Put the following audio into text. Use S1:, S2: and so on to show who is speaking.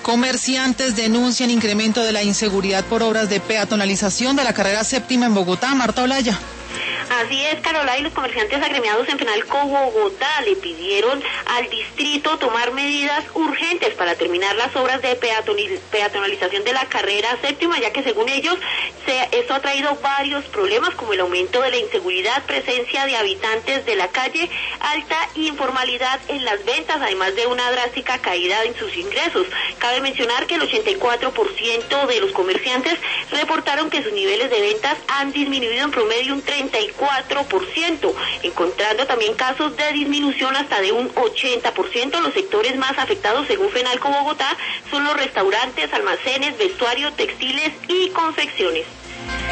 S1: Comerciantes denuncian incremento de la inseguridad por obras de peatonalización de la carrera séptima en Bogotá. Marta Olaya.
S2: Así es, Carola, y los comerciantes agremiados en Fenalco Bogotá le pidieron al distrito tomar medidas urgentes para terminar las obras de peatonalización de la carrera séptima, ya que según ellos esto ha traído varios problemas como el aumento de la inseguridad, presencia de habitantes de la calle, alta informalidad en las ventas, además de una drástica caída en sus ingresos. Cabe mencionar que el 84% de los comerciantes reportaron que sus niveles de ventas han disminuido en promedio un 34%, encontrando también casos de disminución hasta de un 80%. Los sectores más afectados, según Fenalco Bogotá, son los restaurantes, almacenes, vestuario, textiles y confecciones.